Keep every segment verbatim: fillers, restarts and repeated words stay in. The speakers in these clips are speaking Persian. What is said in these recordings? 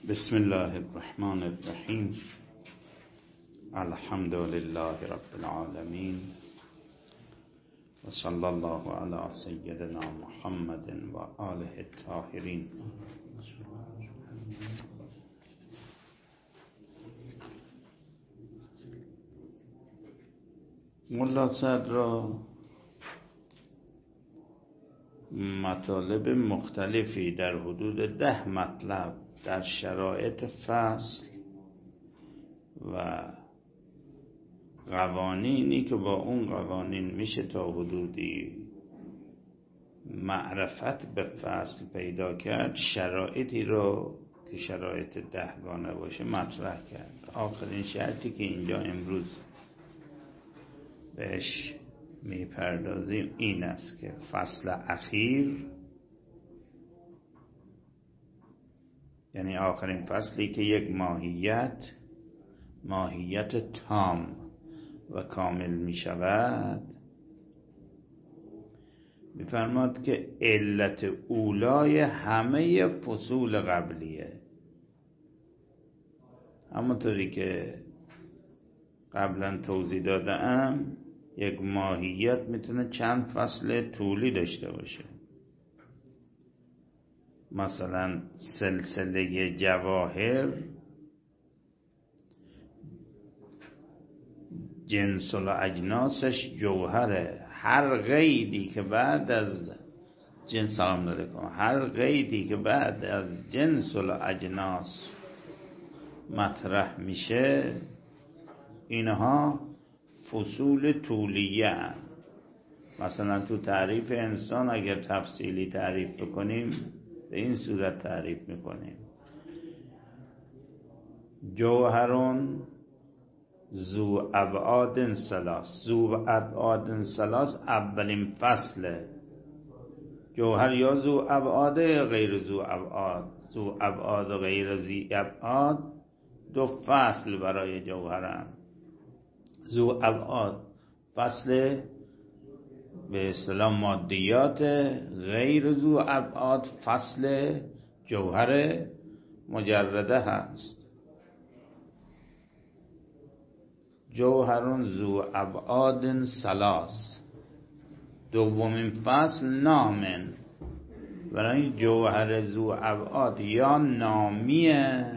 بسم الله الرحمن الرحیم. الحمد لله رب العالمین و صلی الله علی سیدنا محمد و آله الطاهرین. ملا صدر مطالب مختلفی در حدود ده مطلب در شرایط فصل و قوانینی که با اون قوانین میشه تا حدودی معرفت به فصل پیدا کرد، شرایطی رو که شرایط دهگانه باشه مطرح کرد. آخرین شرطی که اینجا امروز بهش میپردازیم این است که فصل اخیر، یعنی آخرین فصلی که یک ماهیت ماهیت تام و کامل می شود، می‌فرماد که علت اولای همه فصول قبلیه. همونطوری که قبلا توضیح دادم، یک ماهیت میتونه چند فصل طولی داشته باشه. مثلا سلسله جواهر جنس و اجناسش جوهره. هر قیدی که بعد از جنس سلام علیکم هر قیدی که بعد از جنس و اجناس مطرح میشه، اینها فصول طولیه هستند. مثلا تو تعریف انسان اگر تفصیلی تعریف بکنیم به این صورت تعریف میکنیم: جوهرون ذو ابعاد ثلاث. ذو ابعاد ثلاث اولین فصله. جوهر یا ذو ابعاد غیر ذو ابعاد. ذو ابعاد و غیر ذی ابعاد دو فصل برای جوهرن. ذو ابعاد فصل به اصطلاح مادیات، غیر ذو ابعاد فصل جوهر مجرده هست. جوهرون ذو ابعاد ثلاث، دومین فصل نامن. برای جوهر ذو ابعاد یا نامیه،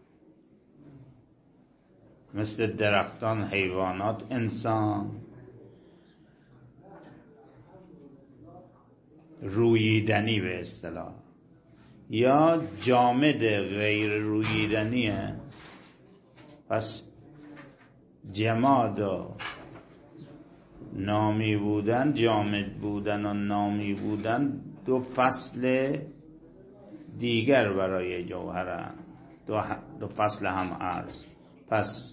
مثل درختان، حیوانات، انسان. روییدنی به اصطلاح، یا جامد غیر روییدنیه. پس جماد و نامی بودن، جامد بودن و نامی بودن دو فصل دیگر برای جوهرن، دو, دو فصل هم عرض. پس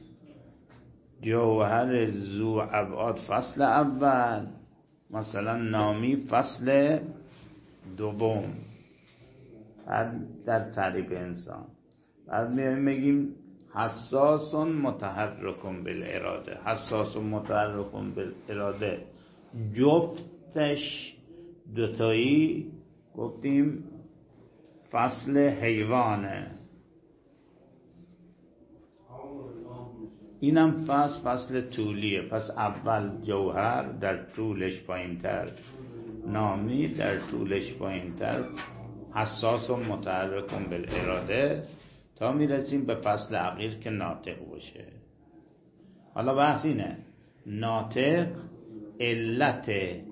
جوهر ذو ابعاد فصل اول، مثلا نامی فصل دوم در تعریف انسان. بعد میگیم حساس متحرک بالاراده. حساس متحرک بالاراده جفتش دوتایی گفتیم فصل حیوانه. اینم فصل فصل طولیه. پس اول جوهر در طولش پایین‌تر، نامی در طولش پایین‌تر، حساس و متحرک بالاراده، تا میرسیم به فصل اخیر که ناطق باشه. حالا بحث اینه: ناطق علت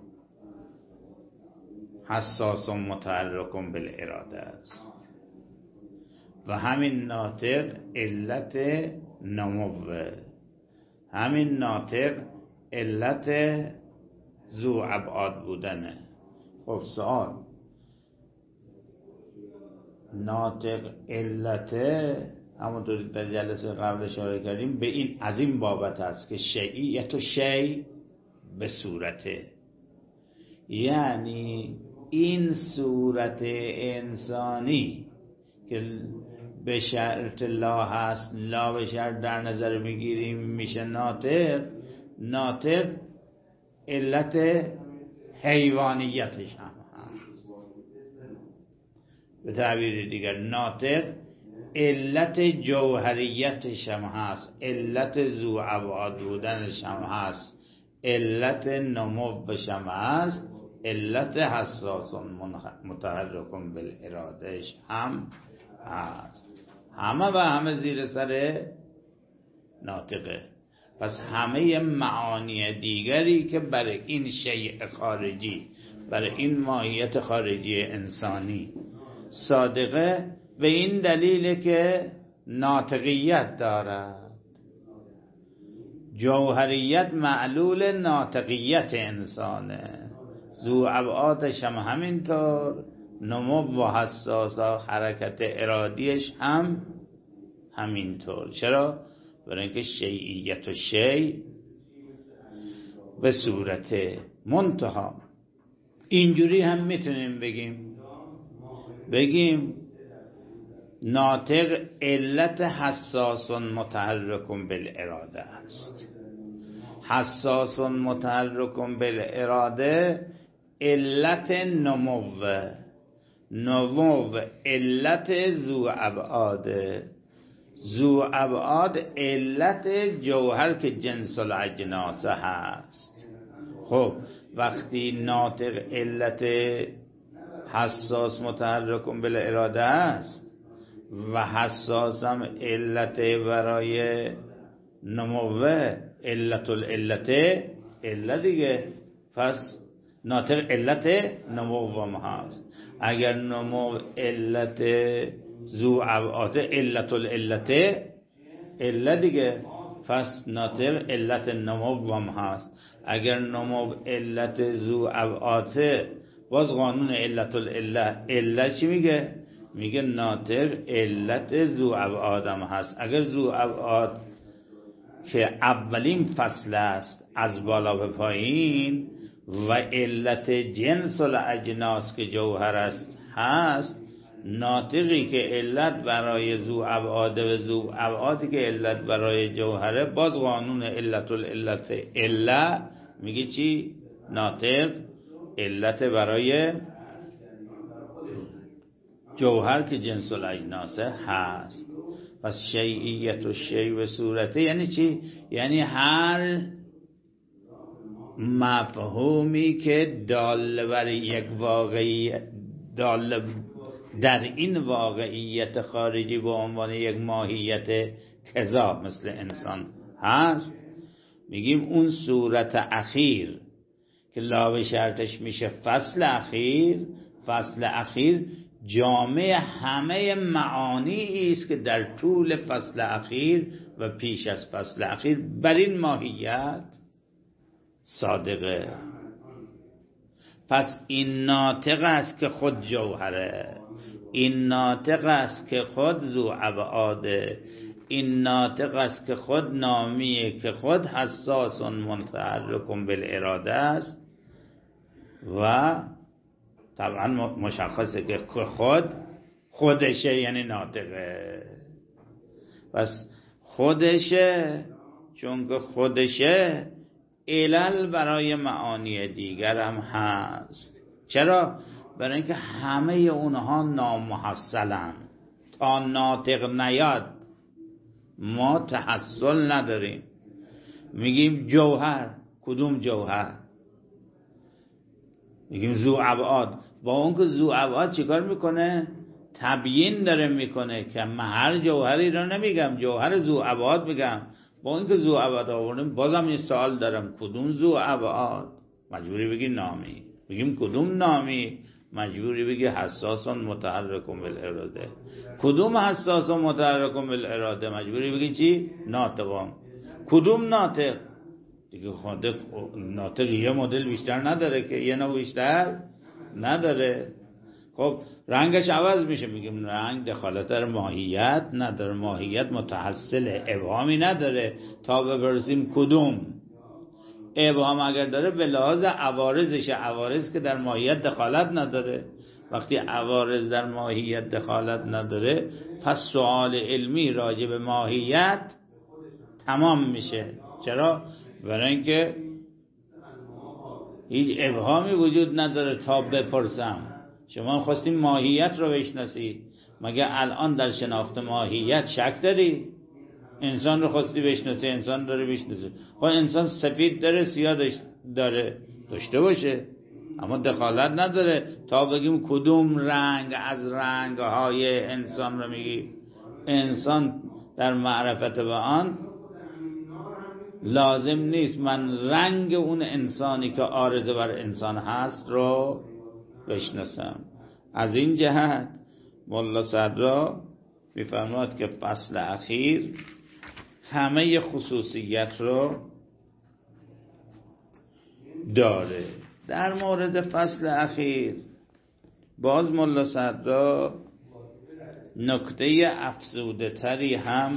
حساس و متحرک بالاراده است و همین ناطق علت نموه، همین ناطق علت ذو ابعاد بودنه. خب سوال: ناطق علت، همونطور در جلسه قبل اشاره کردیم، به این از این بابت است که شیعیت و شیع به صورته، یعنی این صورت انسانی که به شرط لا هست، لا به شرط در نظر میگیریم، میشه ناطق. ناطق علت حیوانیتش هم هست. به تعبیر دیگر ناطق علت جوهریتش هم هست، علت ذو ابعاد بودنش هم هست، علت نموش هم هست، علت حساس متحرک بالارادهش هم هست. همه و همه زیر سر ناطقه. پس همه معانی دیگری که برای این شیء خارجی، برای این ماهیت خارجی انسانی صادقه، به این دلیل که ناطقیت دارد. جوهریت معلول ناطقیت انسانه، ذو ابعادش هم همینطور، نمو و حساسا حرکت ارادیش هم همینطور. چرا؟ برای اینکه شیعیت و شیع به صورت منتها. اینجوری هم میتونیم بگیم بگیم ناطق علت حساس متحرک بالاراده است. حساس متحرک بالاراده علت نمو، نمو علت ذو ابعاده، ذو ابعاد علت جوهر که جنس الاجناس هست. خب وقتی ناطق علت حساس متحرک بالاراده است و حساس هم علت برای نمو، علت العلت علت دیگه، پس ناطق علت نمو هم هست. اگر نمو علت ذو ابعاد علت العلت علت دیگه، پس ناطق علت نمو هم هست. اگر نمو علت ذو ابعاد، باز قانون علت العلت علت چی میگه؟ میگه ناطق علت ذو ابعاد هم هست. اگر ذو ابعاد که اولین فصل است از بالا به پایین و علت جنس الاجناس که جوهر است هست، ناطقی که علت برای ذو ابعاد و ذو ابعادی که علت برای جوهره، باز قانون علت العلت علت میگه چی؟ ناطق علت برای جوهر که جنس الاجناس هست. پس شیعیت و شیع به صورته یعنی چی؟ یعنی هر مفهومی که دال بر یک واقعی، دال در این واقعیت خارجی به عنوان یک ماهیت تضاد مثل انسان هست، میگیم اون صورت اخیر که لا شرطش میشه فصل اخیر. فصل اخیر جامع همه معانی است که در طول فصل اخیر و پیش از فصل اخیر بر این ماهیت صادقه. پس این ناطق است که خود جوهره، این ناطق است که خود ذو ابعاده، این ناطق است که خود نامیه، که خود حساس متحرک بالاراده است. و طبعا مشخصه که خود خودشه، یعنی ناطقه. پس خودشه، چون که خودشه علل برای معانی دیگر هم هست. چرا؟ برای اینکه همه اونها نامحصلن. تا ناطق نیاد ما تحصل نداریم. میگیم جوهر، کدوم جوهر؟ میگیم ذو ابعاد. با اون که ذو ابعاد چیکار میکنه؟ تبیین داره میکنه که من هر جوهری رو نمیگم، جوهر ذو ابعاد میگم. با این که ذو ابعاد آوردیم، بازم این سوال دارم کدوم ذو ابعاد؟ مجبوری بگی نامی. بگیم کدوم نامی؟ مجبوری بگی حساس متحرک بالاراده. کدوم حساس متحرک بالاراده؟ مجبوری بگی چی؟ ناطقام. کدوم ناطق؟ دیگه خود ناطق یه مدل بیشتر نداره که، یه نوع بیشتر نداره. خب رنگش عوض میشه، میگیم رنگ دخالت در ماهیت نداره، ماهیت متحصل، ابهامی نداره تا بپرسیم کدوم. ابهام اگر داره به لحاظ عوارضش، عوارض که در ماهیت دخالت نداره. وقتی عوارض در ماهیت دخالت نداره، پس سوال علمی راجع به ماهیت تمام میشه. چرا؟ برای اینکه هیچ ابهامی وجود نداره تا بپرسم. شما خواستیم ماهیت رو بشناسید، مگه الان در شناخت ماهیت شک داری؟ انسان رو خواستی بشناسی، انسان داره بشناسی. خب انسان سفید داره سیاه داره، داشته باشه، اما دخالت نداره. تا بگیم کدوم رنگ از رنگهای انسان رو میگی، انسان در معرفت به آن لازم نیست من رنگ اون انسانی که عارضه بر انسان هست رو بشناسم. از این جهت مولا صدرا میفرماد که فصل اخیر همه خصوصیت رو داره. در مورد فصل اخیر باز مولا صدرا نکته افزوده تری هم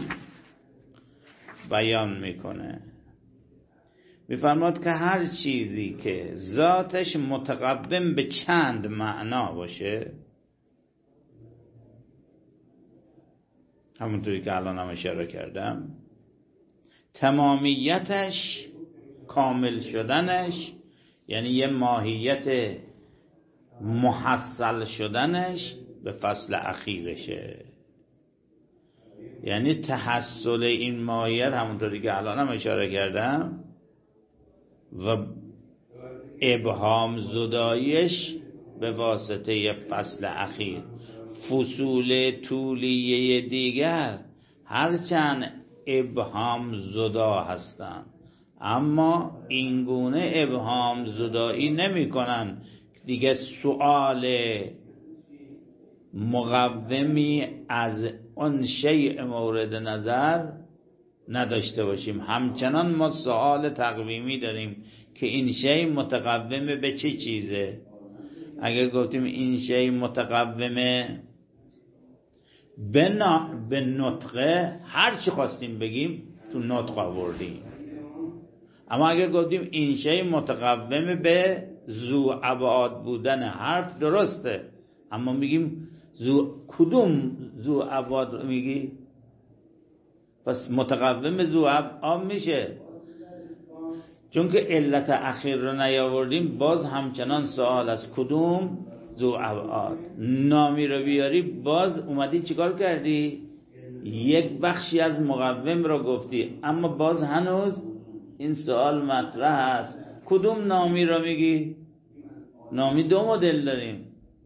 بیان میکنه. میفرماد که هر چیزی که ذاتش متقدم به چند معنا باشه، همونطوری که الان هم اشاره کردم، تمامیتش، کامل شدنش، یعنی یه ماهیت محصل شدنش به فصل اخیرشه. یعنی تحصل این ماهیت همونطوری که الان هم اشاره کردم و ابهام زداییش به واسطه فصل اخیر. فصول طولیه دیگر هرچند ابهام زدا هستند، اما اینگونه ابهام زدایی نمی کنن دیگه سؤال مقومی از اون شیء مورد نظر نداشته باشیم. همچنان ما سؤال تقویمی داریم که این شیء متقوم به چه چیزه. اگر گفتیم این شیء متقومه به نطقه، هر چی خواستیم بگیم تو نطق آوردیم. اما اگر گفتیم این شیء متقوم به ذو ابعاد بودن حرف، درسته، اما میگیم ذو کدوم ذو ابعاد میگی؟ پس متقوم ذو ابعاد میشه. چون که علت اخیر رو نیاوردیم، باز همچنان سوال از کدوم ذو ابعاد. نامی رو بیاری، باز اومدی چیکار کردی؟ یک بخشی از مقوم رو گفتی، اما باز هنوز این سوال مطرح است کدوم نامی رو میگی؟ نامی دو مدل داریم.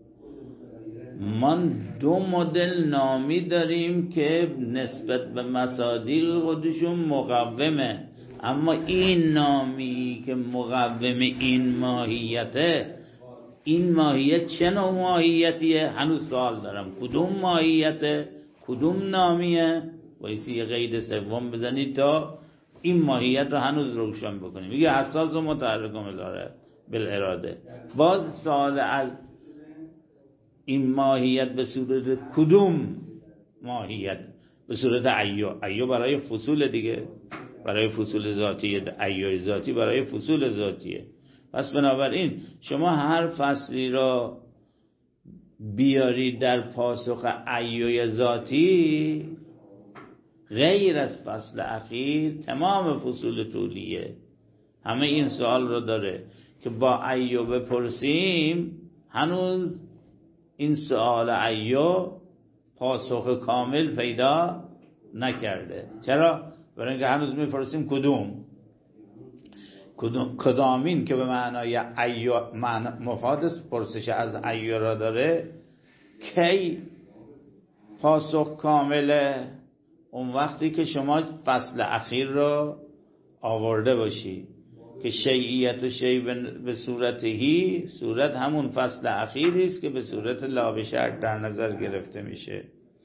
ما دو مدل نامی داریم که نسبت به مصادیق خودشون مقومه، اما این نامی که مقوم این ماهیته، این ماهیت چه نوع ماهیتیه؟ هنوز سوال دارم کدوم ماهیته، کدوم نامیه. وایسی یه قید سوم بزنید تا این ماهیت رو هنوز روشن بکنیم. میگه حساس و متحرک بالاراده. باز سوال از این ماهیت به صورت کدوم ماهیت؟ به صورت ایو. ایو برای فصول دیگه، برای فصول ذاتیه. ایو ذاتی برای فصول ذاتیه. پس بنابراین شما هر فصلی را بیارید در پاسخ ایو ذاتی، غیر از فصل اخیر تمام فصول طولیه همه این سوال رو داره که با ایو بپرسیم، هنوز این سوال ایو پاسخ کامل پیدا نکرده. چرا؟ برای اینکه هنوز میپرسیم کدوم کدوم کدامین که به معنای ایو مفاد پرسش از ایو را داره، کی پاسخ کامله؟ اون وقتی که شما فصل اخیر رو آورده باشی که شیعیت و شیع به صورتهی، صورت همون فصل اخیری است که به صورت لا به شک در نظر گرفته میشه.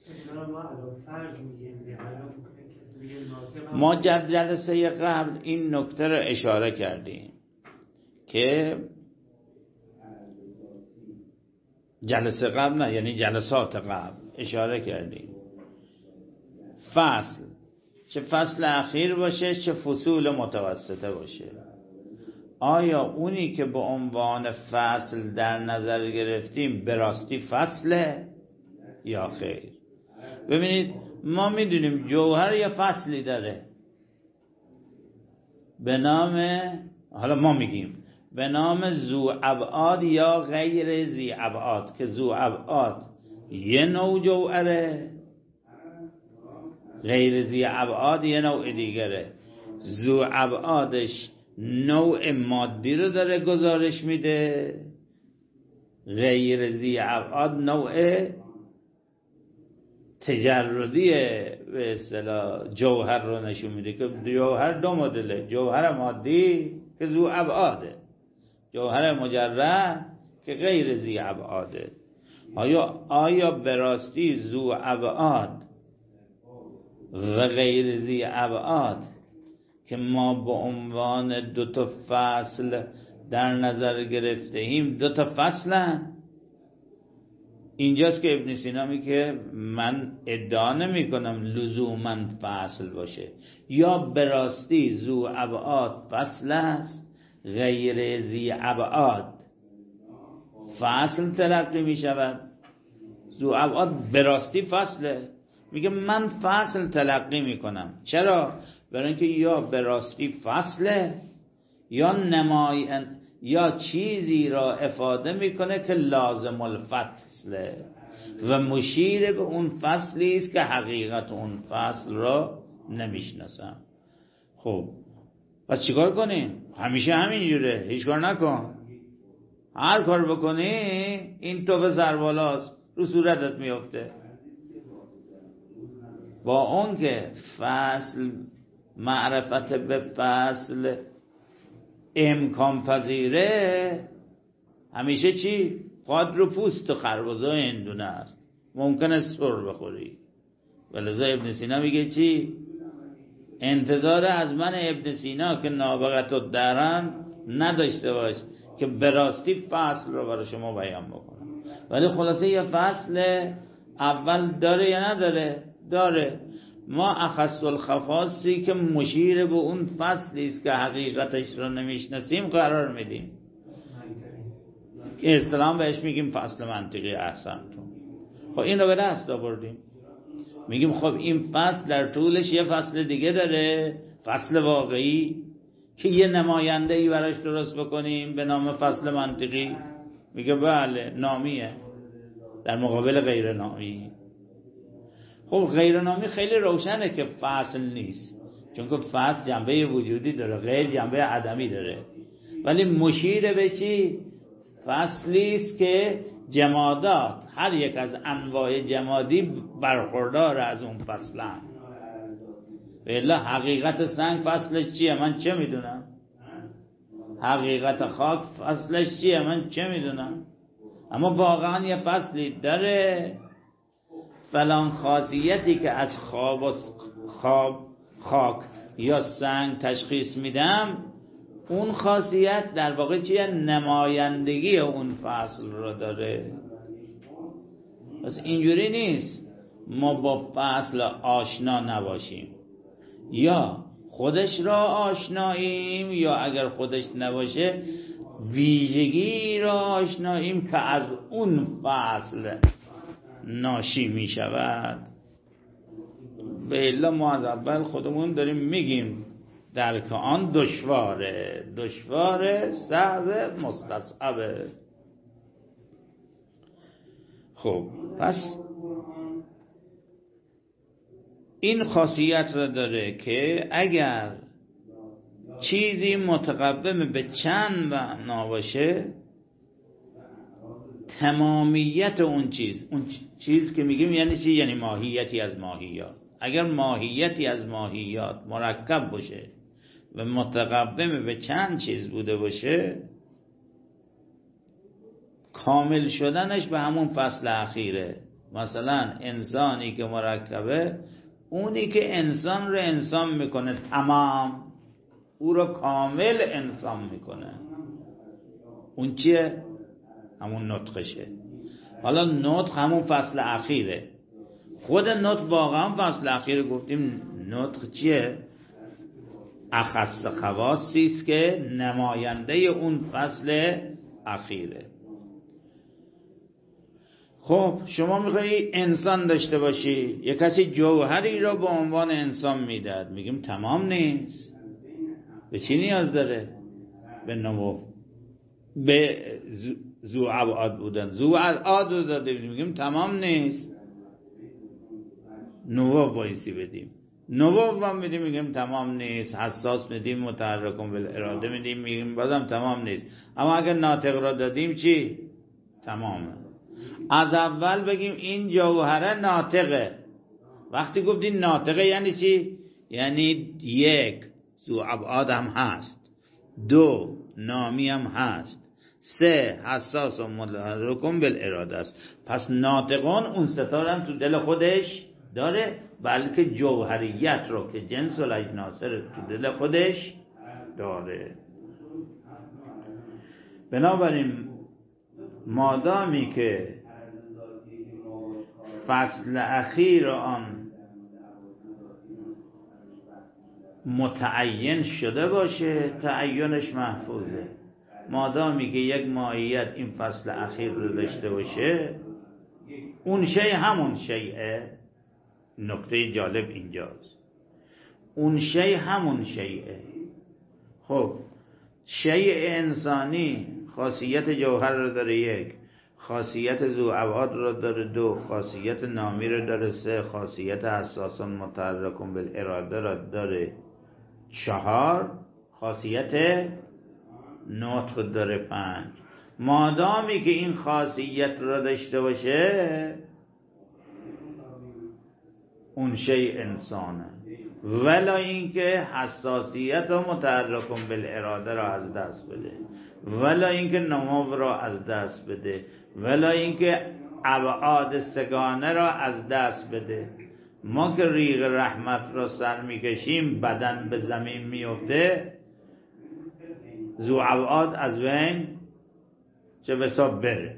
ما در جلسه قبل این نکته رو اشاره کردیم که جلسه قبل نه، یعنی جلسات قبل اشاره کردیم فصل چه فصل اخیر باشه چه فصول متوسطه باشه، آیا اونی که به عنوان فصل در نظر گرفتیم به راستی فصله یا خیر؟ ببینید ما میدونیم جوهر یه فصلی داره به نام، حالا ما میگیم به نام ذو ابعاد یا غیر ذی ابعاد، که ذو ابعاد یه نوع جوهره، غیر ذی ابعاد یه نوع دیگره. ذو ابعادش نوع مادی رو داره گزارش میده، غیر ذی ابعاد نوع تجردی به اصطلاح جوهر رو نشون میده که جوهر دو مدله، جوهر مادی که ذو ابعاده، جوهر مجرد که غیر ذی ابعاده. آیا آیا به راستی ذو ابعاد و غیر ذی ابعاد که ما به عنوان دو تا فصل در نظر گرفته ایم دو تا فصلن؟ اینجاست که ابن سینا میگه من ادعا نمی کنم لزوما فصل باشه، یا به راستی ذو ابعاد فصل است، غیر ذی ابعاد فصل تلقی می شود. ذو ابعاد به راستی فصله، میگه من فصل تلقی میکنم. چرا؟ برای اینکه یا به راستی فصله یا نماین یا چیزی را افاده میکنه که لازم الفصله و مشیر به اون فصلی است که حقیقت اون فصل را نمیشناسم. خب پس چیکار کنیم؟ همیشه همینجوره، هیچ کار نکن. هر کار بکنی این توپ سربالاست رو صورتت میفته. با اون که فصل معرفت به فصل امکان پذیره، همیشه چی؟ پاد رو پوست و خربزه هندونه است، ممکنه سر بخوری. ولذا ابن سینا میگه چی؟ انتظار از من ابن سینا که نابغت و درم نداشته باش که به راستی فصل رو برای شما بیان بکنم. ولی خلاصه یه فصل اول داره یا نداره؟ داره. ما اخص الخفاصی که مشیر به اون فصلی است که حقیقتش رو نمیشناسیم قرار میدیم، که اصطلاحاً بهش میگیم فصل منطقی احسنتون. خب این رو به دست آوردیم، میگیم خب این فصل در طولش یه فصل دیگه داره، فصل واقعی که یه نماینده ای براش درست بکنیم به نام فصل منطقی. میگه بله نامیه در مقابل غیر نامی. خب غیر نامی خیلی روشنه که فصل نیست، چون که فصل جنبه وجودی داره، غیر جنبه عدمی داره. ولی مشیر به چی؟ فصلی است که جمادات، هر یک از انواع جمادی برخوردار از اون فصلن. بله حقیقت سنگ فصلش چیه؟ من چه میدونم؟ حقیقت خاک فصلش چیه؟ من چه میدونم؟ اما واقعا یه فصلی داره. فلان خاصیتی که از خواب و خواب خاک یا سنگ تشخیص میدم، اون خاصیت در واقع چیه؟ نمایندگی اون فصل رو داره. پس اینجوری نیست ما با فصل آشنا نباشیم، یا خودش را آشناییم، یا اگر خودش نباشه ویژگی را آشناییم که از اون فصل ناشی می شود. به الا ما از اول خودمون داریم میگیم درک آن دشواره، دشواره صعب مستصعبه. خب پس این خاصیت را داره که اگر چیزی متقوم به چند معنا باشه، تمامیت اون چیز، اون چیز که میگیم یعنی چی؟ یعنی ماهیتی از ماهیات. اگر ماهیتی از ماهیات مرکب باشه و متقوم به چند چیز بوده باشه، کامل شدنش به همون فصل اخیره. مثلا انسانی که مرکبه، اونی که انسان رو انسان میکنه تمام، او رو کامل انسان میکنه، اون چیه؟ همون نطقشه. حالا نطق همون فصل اخیره. خود نطق واقعا فصل اخیره. گفتیم نطق چیه؟ اخص خواصی است که نماینده اون فصل اخیره. خب شما میخوایی انسان داشته باشی، یک کسی جوهری را به عنوان انسان میداد، میگیم تمام نیست. به چی نیاز داره؟ به نمو به ذو ابعاد بودن. ذو ابعاد رو داده میگیم تمام نیست، نوع وایسی بدیم، نوع هم میدیم میگیم تمام نیست، حساس میدیم، متحرکم بالاراده میدیم میگیم بازم تمام نیست. اما اگر ناطق را دادیم چی؟ تمامه. از اول بگیم این جوهره ناطقه. وقتی گفتین ناطقه یعنی چی؟ یعنی یک ذو ابعاد هم هست، دو نامی هم هست، سه حساس و متحرکم بالاراده است. پس ناطقان اون ستاره هم تو دل خودش داره، بلکه جوهریت رو که جنس الاجناس رو تو دل خودش داره. بنابراین مادامی که فصل اخیر آن متعین شده باشه تعینش محفوظه. مادامی که یک ماهیت این فصل اخیر رو داشته باشه اون شی همون شیء. نکته جالب اینجاست، اون شی همون شیء. خب شیء انسانی خاصیت جوهر رو داره یک، خاصیت ذو ابعاد رو داره دو، خاصیت نامی رو داره سه، خاصیت حساس متحرکم بالاراده رو داره چهار، خاصیت نطق داره پنج. مادامی که این خاصیت رو داشته باشه اون شی انسانه، ولا اینکه حساسیت و متحرکم بالاراده را از دست بده، ولا اینکه نمو را از دست بده، ولا اینکه ابعاد سگانه را از دست بده. ما که ریگ رحمت را سر میکشیم بدن به زمین میفته، ذو ابعاد از بین چه بسا بره.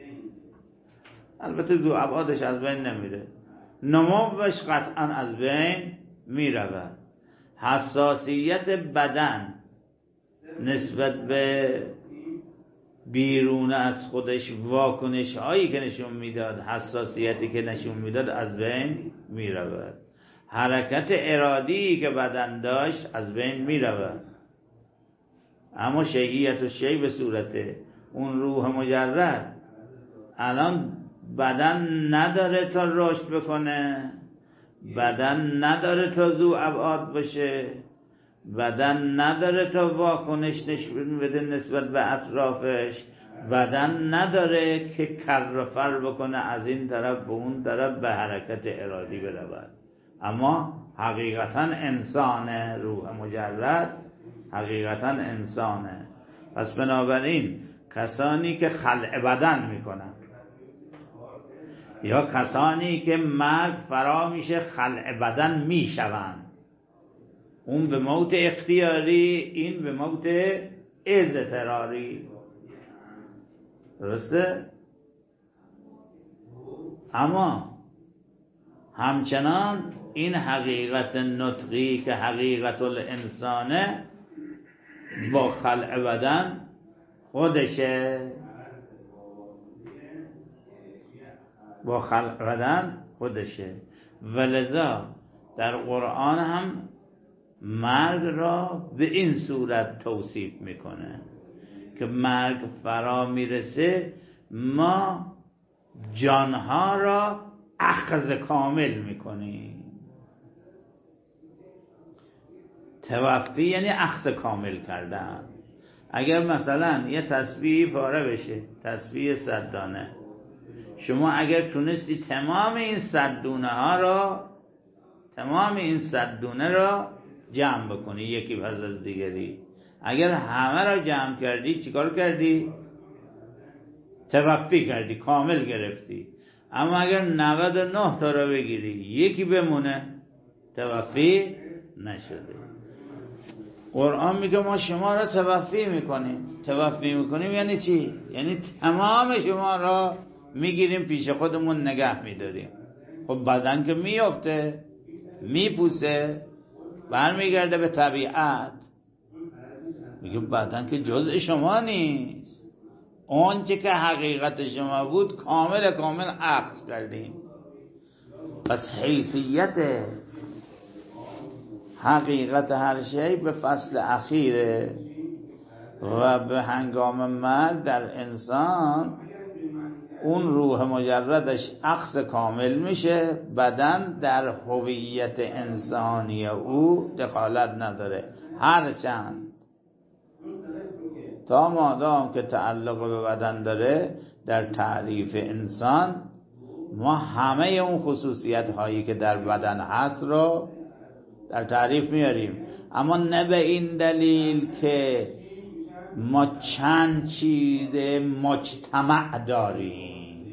البته ذو ابعادش از بین نمیره، نموش قطعا از بین میرود. حساسیت بدن نسبت به بیرون از خودش واکنش هایی که نشون میداد، حساسیتی که نشون میداد از بین میرود. حرکت ارادی که بدن داشت از بین میرود. اما شیعیت و شیع به صورت اون روح مجرد الان بدن نداره تا رشد بکنه، بدن نداره تا ذو ابعاد باشه، بدن نداره تا واکنش نشون بده نسبت به اطرافش، بدن نداره که کر و فر بکنه از این طرف به اون طرف به حرکت ارادی برود. اما حقیقتا انسانه، روح مجرد حقیقتا انسانه. پس بنابراین کسانی که خلع بدن میکنن یا کسانی که مرگ فرا میشه خلع بدن میشون، اون به موت اختیاری، این به موت اضطراری. درسته؟ اما همچنان این حقیقت نطقی که حقیقت الانسانه با خلع بدن خودشه، با خلق بدن خودشه. ولذا در قرآن هم مرگ را به این صورت توصیف میکنه که مرگ فرا میرسه ما جانها را اخذ کامل میکنیم. توفی یعنی اخذ کامل کردن. اگر مثلا یه تسبیح پاره بشه، تسبیح صد دانه، شما اگر تونستی تمام این صد دونه ها را تمام این صد دونه را جمع بکنی یکی پس از دیگری، اگر همه را جمع کردی چیکار کردی؟ توفی کردی، کامل گرفتی. اما اگر نود و نه تا را بگیری یکی بمونه توفی نشده. قرآن میگه ما شما را توفی میکنیم. توفی میکنیم یعنی چی؟ یعنی تمام شما را میگیریم پیش خودمون نگه میداریم. خب بدن که میفته، میپوسه، برمیگرده به طبیعت. میگه بدن که جزء شما نیست، اون چه که حقیقت شما بود کامل کامل عکس کردیم. پس حیثیت حقیقت هر شی به فصل اخیره. و به هنگام مرگ در انسان اون روح مجردش اخذ کامل میشه، بدن در هویت انسانی او دخالت نداره، هرچند تا مادام که تعلق به بدن داره در تعریف انسان ما همه اون خصوصیت هایی که در بدن هست رو در تعریف میاریم، اما نه به این دلیل که ما چند چیز مجتمع داریم.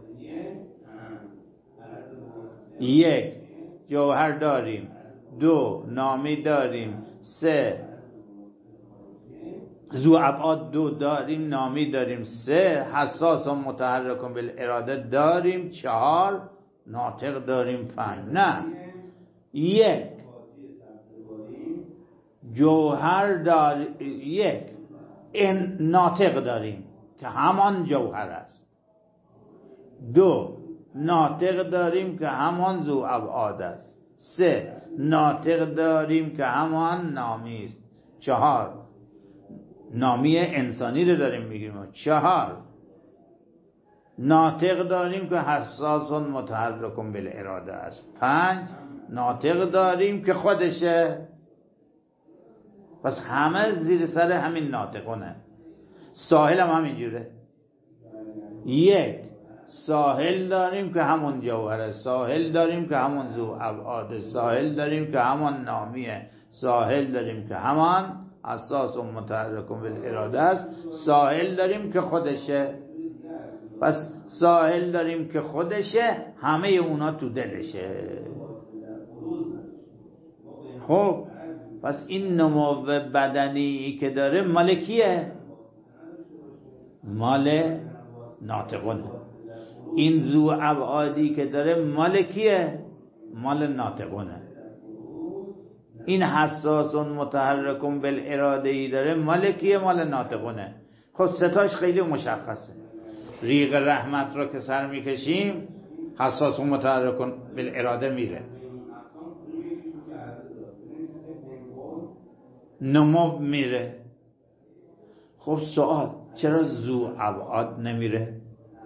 یک، جوهر داریم. دو، نامی داریم. سه، ذو ابعاد دو داریم، نامی داریم. سه، حساس و متحرک بالاراده داریم. چهار، ناطق داریم. پنج. نه، یک جوهر دار یک این ناطق داریم که همان جوهر است. دو، ناطق داریم که همان ذو ابعاد است. سه، ناطق داریم که همان نامی است. چهار، نامی انسانی رو داریم میگیم. چهار، ناطق داریم که حساس و متحرک بالاراده است. پنج، ناطق داریم که خودشه. پس همه زیر سر همین ناطقونه. ساحل هم همینجوره. یک، ساحل داریم که همون جوهره. ساحل داریم که همون ذو ابعاده. ساحل داریم که همون نامیه. ساحل داریم که همان حساس و متحرک بالاراده است. ساحل داریم که خودشه. پس ساحل داریم که خودشه، همه اونا تو دلشه. خب پس این نمو بدنی که داره مال کیه؟ مال ناطقونه. این ذو ابعادی که داره مال کیه؟ مال ناطقونه. این حساس و متحرک بالاراده ای داره مال کیه؟ مال ناطقونه. خب ستاش خیلی مشخصه. ریق رحمت رو که سر میکشیم حساس و متحرک بالاراده میره. نمو میره. خب سوال، چرا ذو ابعاد نمیره؟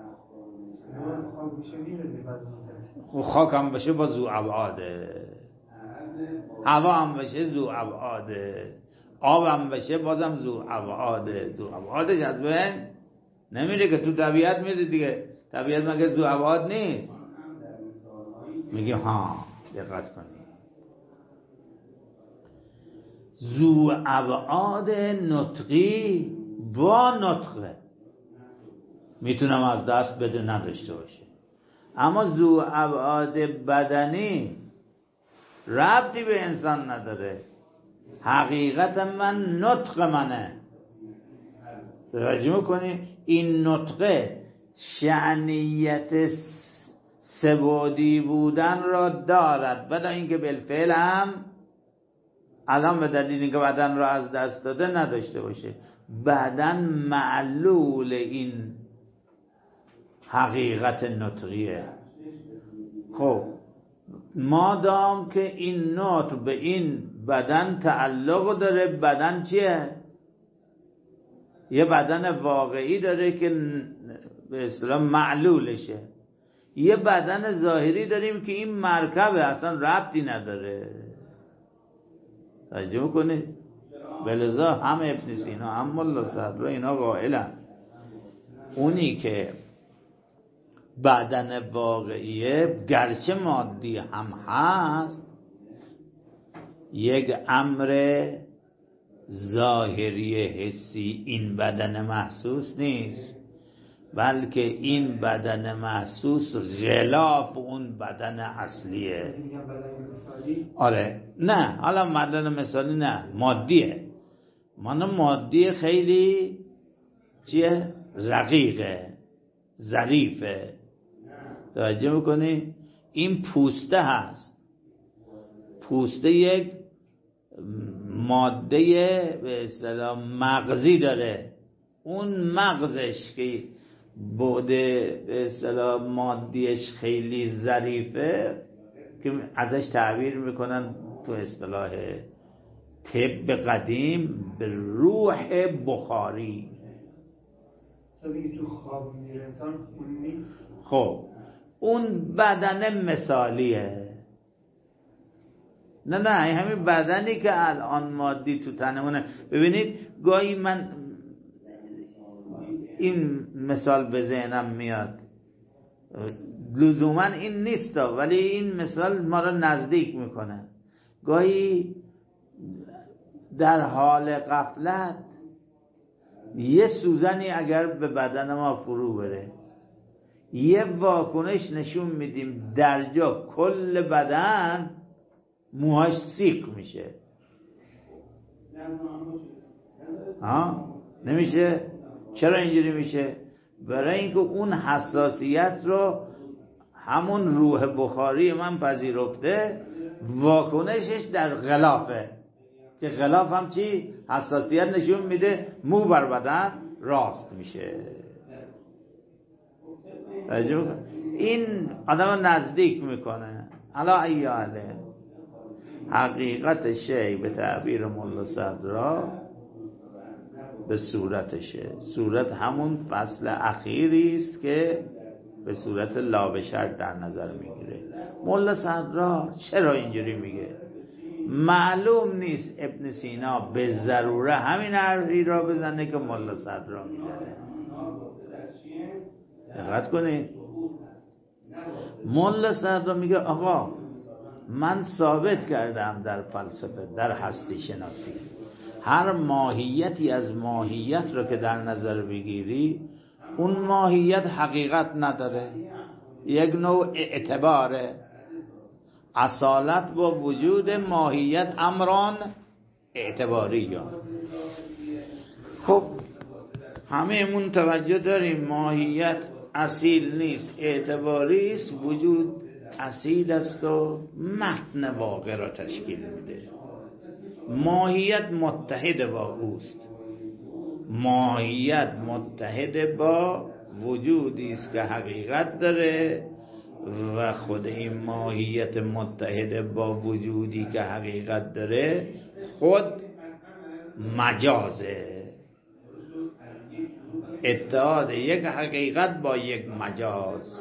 خب خاک هم بشه با ذو ابعاده، هوا هم بشه ذو ابعاده، آب هم بشه بازم ذو ابعاده. ذو ابعادش از بین نمیره که تو طبیعت میره دیگه. طبیعت مگه ذو ابعاد نیست؟ میگه ها دقت کنی، ذو ابعاد نطقی با نطقه میتونم از دست بده نداشته باشه، اما ذو ابعاد بدنی ربطی به انسان نداره. حقیقت من نطق منه. توجه میکنی؟ این نطقه شأنیت سبودی بودن را دارد، بلا اینکه بالفعل هم الان به دلیل اینکه بدن را از دست داده نداشته باشه. بدن معلول این حقیقت نطقیه. خب مادام که این نطق به این بدن تعلق داره، بدن چیه؟ یه بدن واقعی داره که به اصطلاح معلولشه. یه بدن ظاهری داریم که این مرکبه، اصلا ربطی نداره. توجه کنید؟ بلذا هم ابن سینا هم ملا صدر اینا قائلن اونی که بدن واقعیه گرچه مادی هم هست، یک امر ظاهری حسی این بدن محسوس نیست، بلکه این بدن محسوس غلاف اون بدن اصلیه. آره نه، حالا بدن مثالی نه، مادیه. من مادی خیلی چیه؟ رقیقه، ظریفه. توجه میکنی؟ این پوسته هست. پوسته یک ماده به اصطلاح مغزی داره. اون مغزش که بوده به اصطلاح مادیش خیلی ظریفه که ازش تعبیر میکنن تو اصطلاح طب قدیم به روح بخاری. تو خواب میره انسان اون نیست. خب اون بدن مثالیه، نه نه همین بدنی که الان مادی تو تنمونه. ببینید گاهی من این مثال به ذهنم میاد، لزوما این نیست ولی این مثال ما رو نزدیک میکنه. گاهی در حال غفلت یه سوزنی اگر به بدن ما فرو بره، یه واکنش نشون میدیم در جا کل بدن موهاش سیخ میشه. ها نمیشه؟ چرا اینجوری میشه؟ برای اینکه اون حساسیت رو همون روح بخاری من پذیرفته، واکنشش در غلافه، که غلاف هم چی؟ حساسیت نشون میده مو بر بدن راست میشه. این آدم نزدیک میکنه. علا ایاله حقیقت شی به تعبیر ملا صدرا به صورتشه. صورت همون فصل اخیری است که به صورت لابشر در نظر میگیره. ملا صدرا چرا اینجوری میگه؟ معلوم نیست ابن سینا به ضروره همین حرفی را بزنه که ملا صدرا میزنه. دقت کنید، ملا صدرا میگه آقا من ثابت کردم در فلسفه، در هستی شناسی، هر ماهیتی از ماهیت رو که در نظر بگیری اون ماهیت حقیقت نداره، یک نوع اعتباره. اصالت با وجود ماهیت امران اعتباری یا. خب همه‌مون توجه داریم ماهیت اصیل نیست، اعتباری است. وجود اصیل است و متن واقع را تشکیل میده. ماهیت متحد با اوست. ماهیت متحد با وجودی است که حقیقت داره و خود این ماهیت متحد با وجودی که حقیقت داره خود مجازه. اتحاد یک حقیقت با یک مجاز.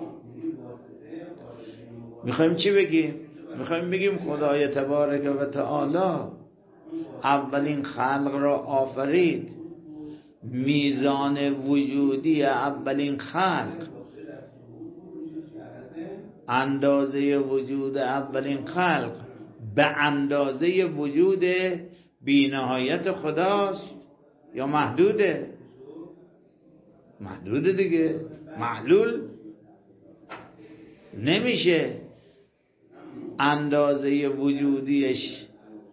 میخوایم چی بگیم؟ میخوایم بگیم خدای تبارک و تعالی اولین خلق را آفرید، میزان وجودی اولین خلق، اندازه وجود اولین خلق به اندازه وجود بی‌نهایت خداست یا محدوده؟ محدوده دیگه. معلول نمیشه اندازه وجودیش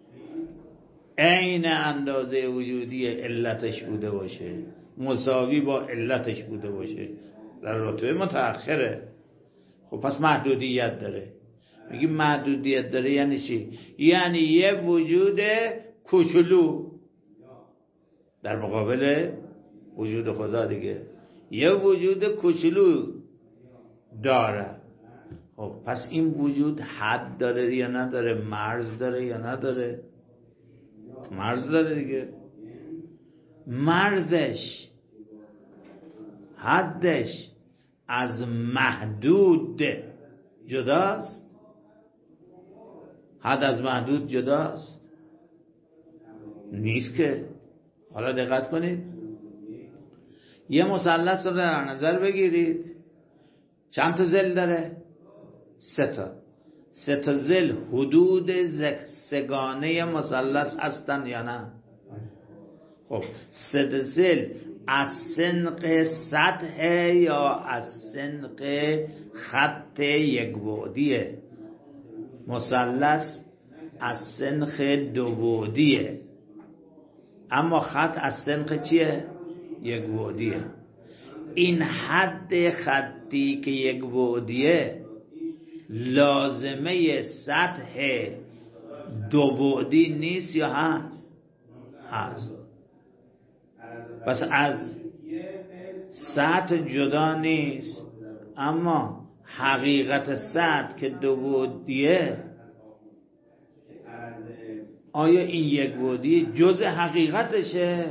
عین اندازه وجودی علتش بوده باشه، مساوی با علتش بوده باشه، در رتبه متأخره. خب پس محدودیت داره. میگیم محدودیت داره یعنی چی؟ یعنی یه وجود کوچولو در مقابل وجود خدا دیگه، یه وجود کوچولو داره. خب پس این وجود حد داره یا نداره؟ مرز داره یا نداره؟ مرز داره دیگه. مرزش، حدش از محدود جداست؟ حد از محدود جداست؟ نیست که. حالا دقت کنید، یه مثلث رو در نظر بگیرید، چند تا ضلع داره؟ سه تا. سه تا ضلع حدود سگانه مثلث هستن یا نه؟ خب سه تا ضلع از سنق سطح یا از سنق خط یک بعدیه؟ مثلث از سنخ دو بعدیه، اما خط از سنخ چیه؟ یک بعدیه. این حد خطی که یک بعدیه لازمه سطح دو بعدی نیست یا هست؟ هست. پس از سطح جدا نیست، اما حقیقت سطح که دو بعدیه آیا این یک بعدی جز حقیقتشه؟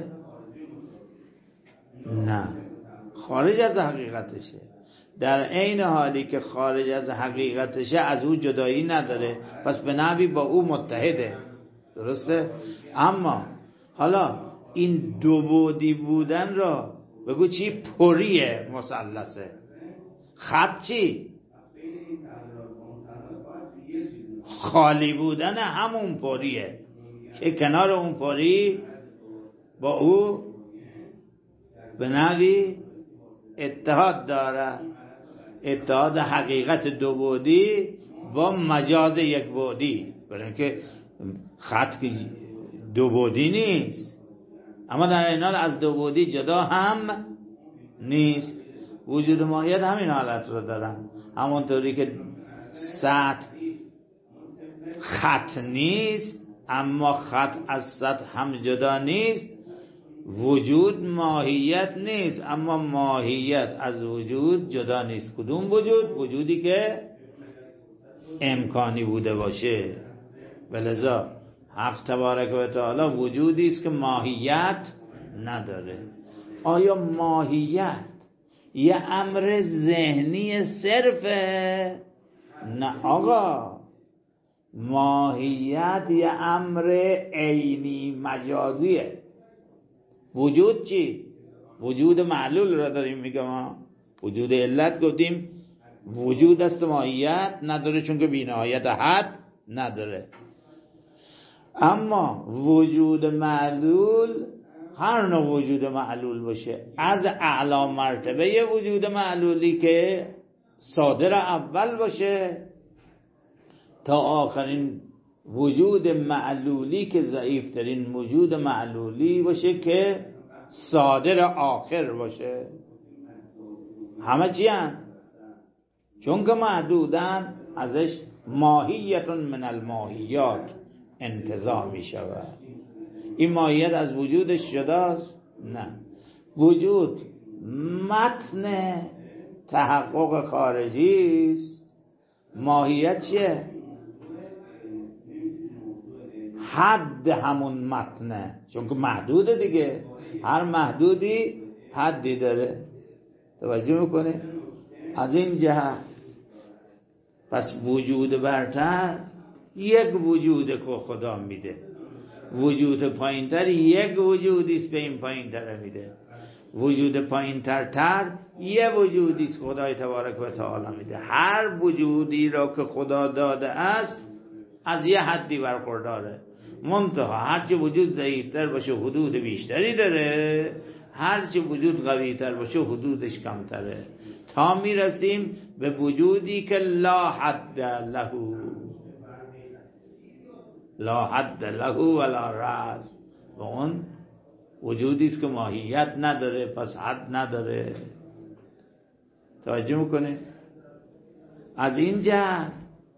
نه، خارج از حقیقتشه. در عین حالی که خارج از حقیقتشه از او جدایی نداره، پس به نحوی با او متحده. درسته؟ اما حالا این دو بعدی بودن را بگو چی؟ پریه مثلثه. خط چی؟ خالی بودن همون پریه که کنار اون پری با او به نحوی اتحاد داره. اتحاد حقیقت دو بعدی با مجاز یک بعدی. برای اینکه خط که دو بعدی نیست، اما در این حال از دو بعدی جدا هم نیست. وجود ماهیت همین حالت رو دارن. همونطوری که سطح خط نیست اما خط از سطح هم جدا نیست، وجود ماهیت نیست اما ماهیت از وجود جدا نیست. کدوم وجود؟ وجودی که امکانی بوده باشه. ولذا حق تبارک و تعالی وجودی است که ماهیت نداره. آیا ماهیت یه امر ذهنی صرفه؟ نه آقا، ماهیت یه امر عینی مجازیه. وجود چی؟ وجود معلول را داریم میگم. وجود علت گفتیم وجود است، ماهیت نداره چون که بی‌نهایت حد نداره. اما وجود معلول، هر نوع وجود معلول باشه، از اعلی مرتبه وجود معلولی که صادر اول باشه تا آخرین وجود معلولی که ضعیفترین وجود معلولی باشه که صادر آخر باشه. همه چی هم چون که محدودن ازش ماهیت من الماهیات انتزاع می شود. این ماهیت از وجودش جداست؟ نه. وجود متن تحقق خارجی است. ماهیت چیه؟ حد همون متنه، چون که محدوده دیگه. هر محدودی حدی داره. توجه میکنه؟ از این جهت پس وجود برتر یک وجود که خدا میده، وجود پایینتر یک وجودی است به این پایینتر میده، وجود پایینتر تر یه وجودی است خدای تبارک و تعالی میده. هر وجودی را که خدا داده است از یه حدی برخورداره. منتها هرچی وجود ضعیفتر باشه حدود بیشتری داره، هرچی وجود قویتر باشه حدودش کمتره، تا میرسیم به وجودی که لا حد له، لا حد له ولا رأس. و اون وجودی است که ماهیت نداره، پس حد نداره. توجه میکنه؟ از این جهت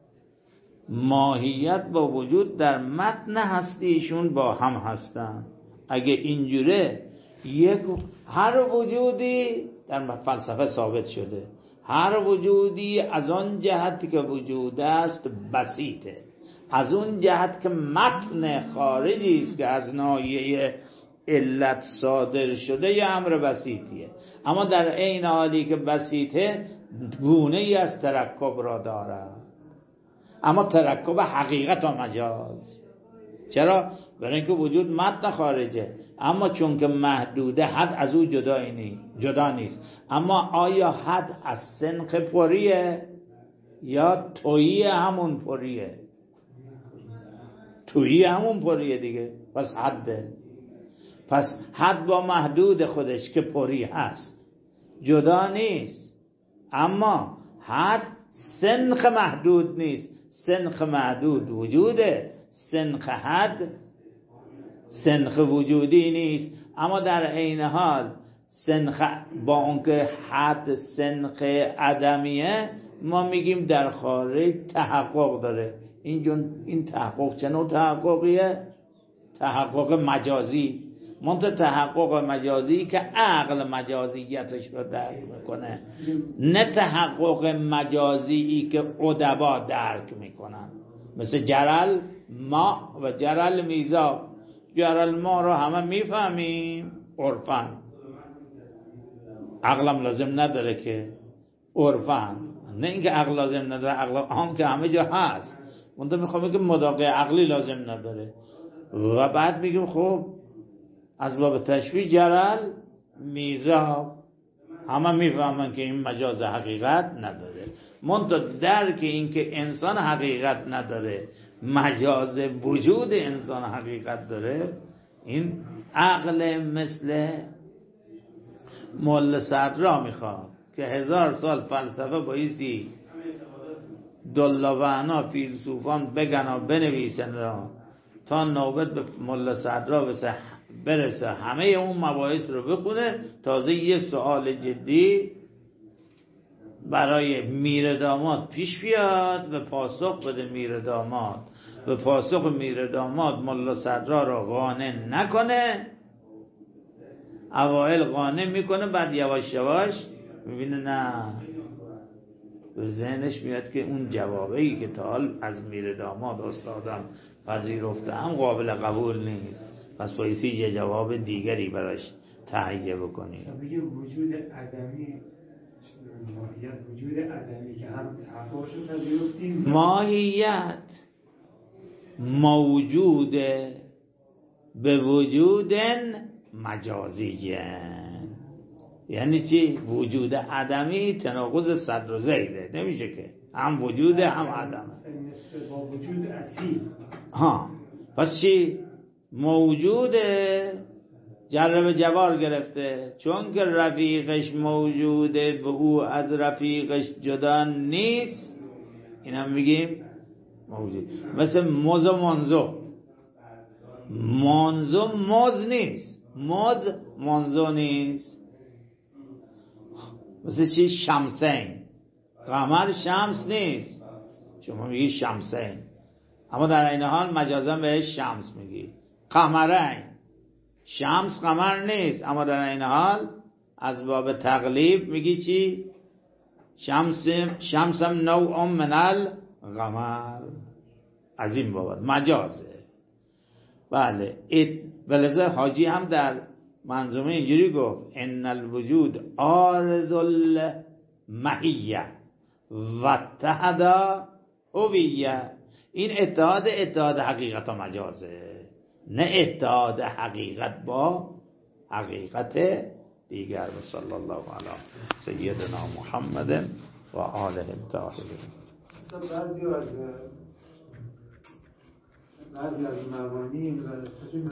ماهیت با وجود در متن هستیشون با هم هستن. اگه اینجوره یک هر وجودی در فلسفه ثابت شده، هر وجودی از آن جهت که وجود است بسیطه، از اون جهت که متن خارجی است که از ناحیه علت صادر شده یه امر بسیطیه. اما در عین حالی که بسیطه گونه ای از ترکب را داره، اما ترکب حقیقت و مجاز. چرا؟ برای اینکه وجود متن خارجه، اما چون که محدوده حد از او جدا نیست، جدا نیست. اما آیا حد از سنخ پریه یا تویی همون پریه؟ تویی همون پریه دیگه، پس حده. پس حد با محدود خودش که پری هست جدا نیست، اما حد سنخ محدود نیست. سنخ محدود وجوده، سنخ حد سنخ وجودی نیست. اما در عین حال سنخ با اونکه حد سنخ عدمیه، ما میگیم در خارج تحقق داره. این این تحقق چه نوع تحققیه؟ تحقق مجازی. منتها تحقق مجازی که عقل مجازیتش رو درک میکنه، نه تحقق مجازی که ادبا درک میکنن. مثل جرل ما و جرل میزاب. جرل ما رو همه میفهمیم عرفاً، عقلم لازم نداره که عرفاً، نه اینکه عقل لازم نداره، عقل هم که همه جا هست، اون تو میخوام که مداقع عقلی لازم نداره. و بعد میگیم خب از باب تشبیه جرل میزاب، همه میفهمن که این مجاز حقیقت نداره. منتها درک این که انسان حقیقت نداره، مجاز وجود انسان حقیقت داره، این عقل مثل مول صدرا میخواد که هزار سال فلسفه بایستی دلاوعنا فیلسوفان بگن و بنویسن را تا نوبت به مول صدرا برسه همه اون مباحث رو بخونه، تازه یه سوال جدی برای میر داماد پیش بیاد و پاسخ بده میر داماد، و پاسخ میر داماد ملا صدرا را قانع نکنه، اوائل قانع میکنه، بعد یواش یواش میبینه نه، به ذهنش میاد که اون جوابی که تا حال از میر داماد استادم پذیرفته هم قابل قبول نیست، پس بایستی یه جواب دیگری براش تهیه بکنی. میگه وجود عدمی، ماهیت وجود عدمی که هم تحقیقشو پذیرفتیم، ماهیت موجود به وجود مجازیه. یعنی چی؟ وجود عدمی تناقض صدر و زیده، نمیشه که هم وجود هم عدم با وجود اصیل. ها پس چی؟ موجود جر به جوار گرفته، چون که رفیقش موجوده و او از رفیقش جدا نیست، این هم میگیم موجود. مثل موز و منزو، منزو موز نیست، موز منزو نیست. مثل چی؟ شمسین، قمر شمس نیست، شما میگی شمسین، اما در این حال مجازا بهش شمس میگی. قمرین، شمس قمر نیست، اما در این حال از باب تقلیب میگی چی؟ شمس شمسم نوع من القمر، از این بابت مجازه. بله، ولذا حاجی هم در منظومه اینجوری گفت ان الوجود عارض المحیه و اتحد هویه. این اتحاد اتحاد حقیقت و مجازه، نه اتحاد حقیقت با حقیقت دیگر. و صلی الله علی سیدنا محمد و آله الطاهرین. بعضی از بعضی از مبانی